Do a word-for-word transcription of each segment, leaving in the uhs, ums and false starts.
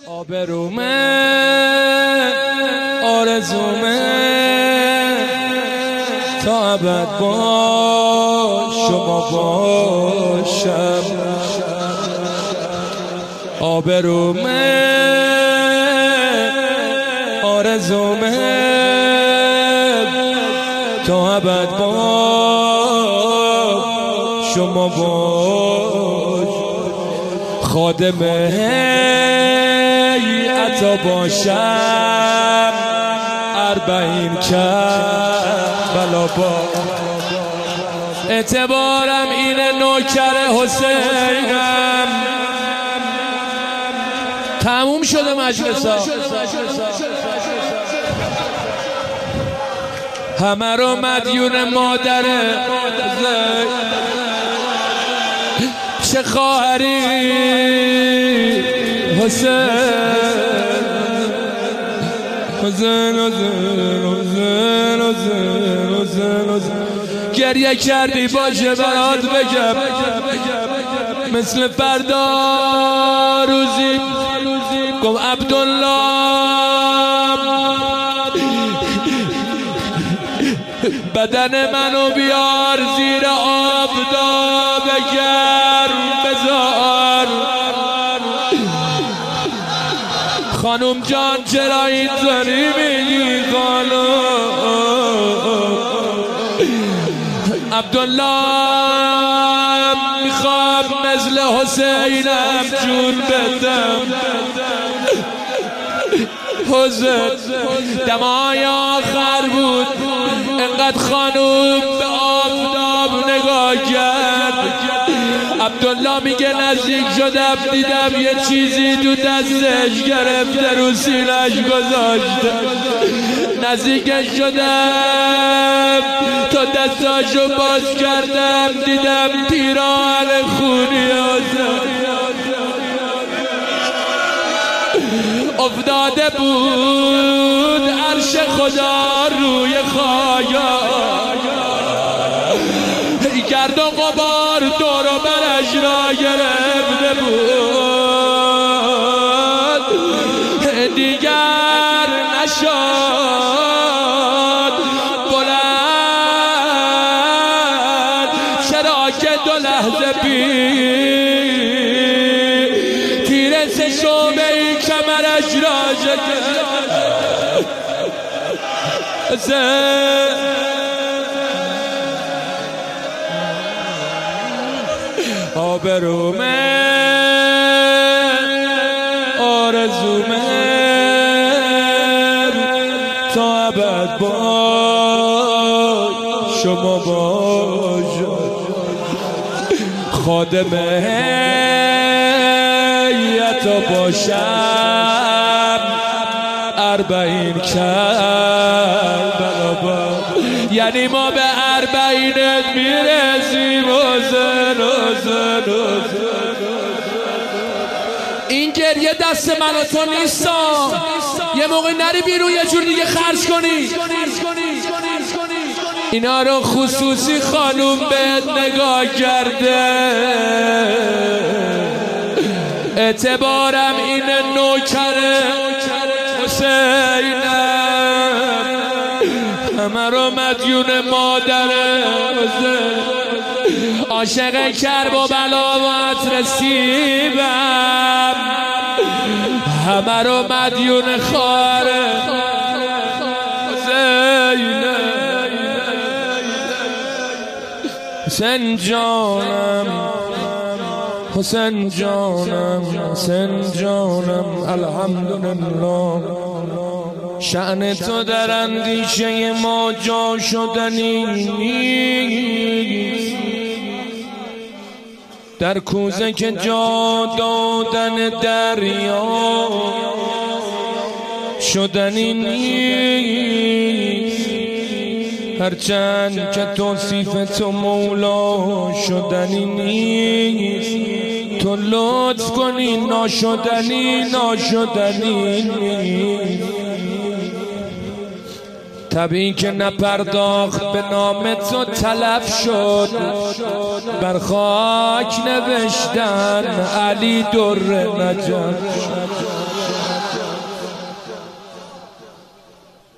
آبرومه آرزومه تا ابد با شما باشم. آبرومه آرزومه تا ابد با شما باش. خادم هیئت باشم اربعین کربلا با. اعتبارم اینه نوکر حسینم. تموم شده مجلسا، همه رو مدیون مادر چه خواهری حسین حسین حسین حسین حسین حسین. گریه کردی باشه برات بگم مثل فردا روزی گم عبدالله بدن منو بیار زیر آفتاب گرم بذار. خانم جان چرا اینطوری میگی خانم؟ عبدالله میخوام مثل حسینم جون بدم. حسین دمای آخر بود انقدر خانوم به آفتاب نگاه کرد. عبدالله میگه نزدیک شدم دیدم یه چیزی تو دستش گرفته رو سینه‌اش گذاشته. نزدیکش شدم تا دستاشو باز کردم دیدم پیراهن خونی افتاده بود عرش خدا روی خایا. گرد و غبار دور و برش را گرفته بود. دیگر نشد بلند چرا که دو لحظه پیر تیره سه شعبه کمرش را شکست. آبرومه آرزومه تا ابد با شما باشم. خادم هیئت باشم اربعین کربلا با. یعنی ما به اربعینت میرسیم حسین حسین حسین. این گریه دست من و تو نیستا. یه موقع نری بیرون یه جور دیگه خرج کنی. اینا رو خصوصی خانوم بهت نگاه کرده. اعتبارم اینه نوکر حسینم. همه رو مدیون مادر حسین. عاشق کربلا و رسیبم. همه رو مدیون خواهر حسینم. حسین جانم حسین جانم حسین جانم الحمدلله. شأن تو در اندیشه ما جا شدنی نیست. در کوزه که جا دادن دریا شدنی نیست. هرچند که توصیف تو مولا شدنی نیست. تو لطف کنی ناشدنی ناشدنی نیست. طبیعی که نپرداخت به نام تو تلف شد. بر خاک نوشتن علی در نجات.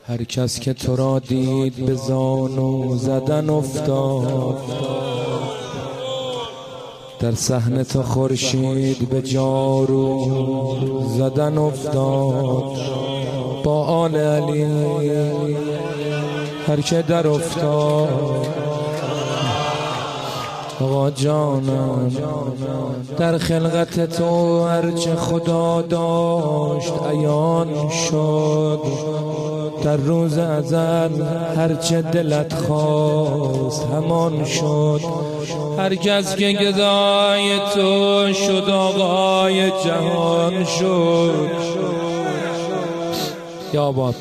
هر کس که تو را دید به زانو زدن افتاد، در صحن تو خورشید به جارو زدن افتاد. با آل علی هر که در افتاد، آقا جانم در خلقت تو هرچه خدا داشت عیان شد. در روز ازل هرچه دلت خواست همان شد. هر کس که گدای تو شد آقای جهان شد. یا باد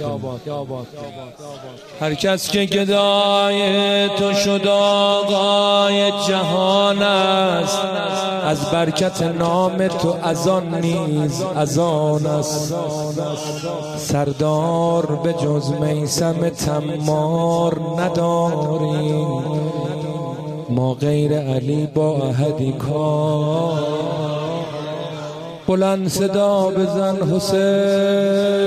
هر کس که گدای تو شد آقای جهان است. از برکت نام تو از آن نیز از آن است. سردار به جز میثم تمار نداریم، ما غیر علی با احدی کار. بلند صدا بزن حسین،